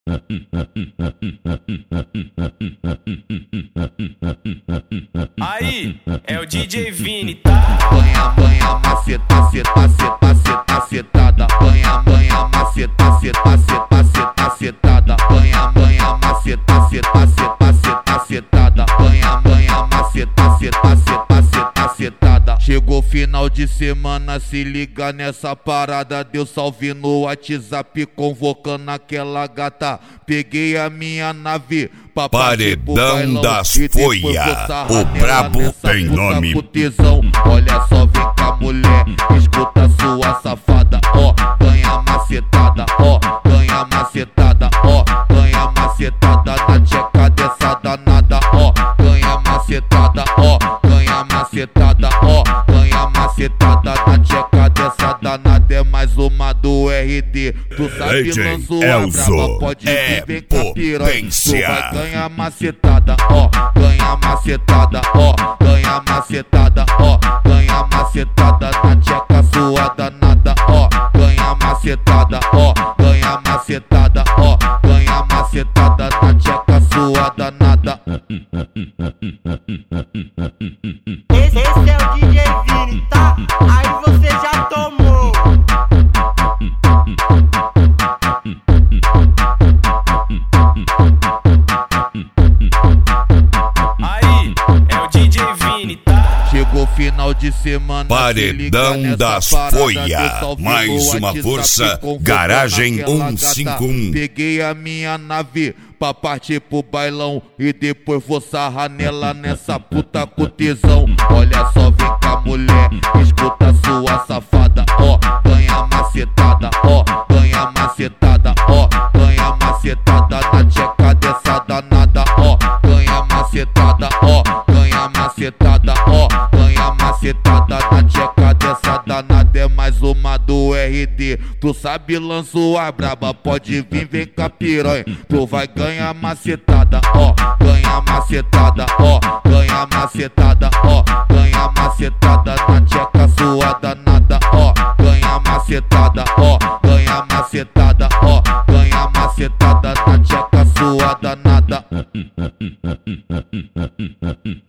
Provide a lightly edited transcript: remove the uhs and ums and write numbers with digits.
Aí, é o DJ Vini, tá? Banha, banha, maceta, seta, seta, seta, setada. Banha, banha, maceta, seta, seta, seta, setada. Banha, banha, maceta, seta, seta, seta, setada. Banha, banha, maceta, seta, seta, seta, setada. Chegou final de semana, se liga nessa parada. Deu salve no WhatsApp, convocando aquela gata. Peguei a minha nave pra Paredão das Folha, o brabo tem nome. Olha só, vem cá, mulher, escuta sua safada, ó, ganha macetada, ó, ganha macetada, ó, ganha macetada na tcheca dessa danada, ó, ganha macetada, ó, ganha macetada, ó, ganha macetada na tcheca dessa danada. É mais uma do RD, tu sabe, lançou a brava, pode vir, vem cá, piranha, tu vai ganhar macetada, ó, ganha macetada, ó, ganha macetada, ó, ganha macetada na tcheca sua danada, ó, ganha macetada, ó, ganha macetada, ó, ganha macetada na tcheca sua danada. Esse é o DJ Vini, tá? Aí você já tomou. Aí, é o DJ Vini, tá? Chegou final de semana, Paredão das Folha, mais uma força, Garagem 151. Peguei a minha nave pra partir pro bailão e depois vou sarrar nela nessa puta com tesão. Olha só, vem cá, mulher, escuta sua safada, ó, ganha macetada, ó, ganha macetada, ó, ganha macetada na tcheca dessa danada, ó, ganha macetada, ó, ganha macetada, ó, ganha macetada na tcheca dessa danada. É mais uma do RD, tu sabe, lançou a braba, pode vir, vem cá, piranha, tu vai ganhar macetada, ó, ganha macetada, ó, ganha macetada, ó, ganha macetada na tcheca sua danada, ó, ganha macetada, ó, ganha macetada, ó, ganha macetada na tcheca sua danada.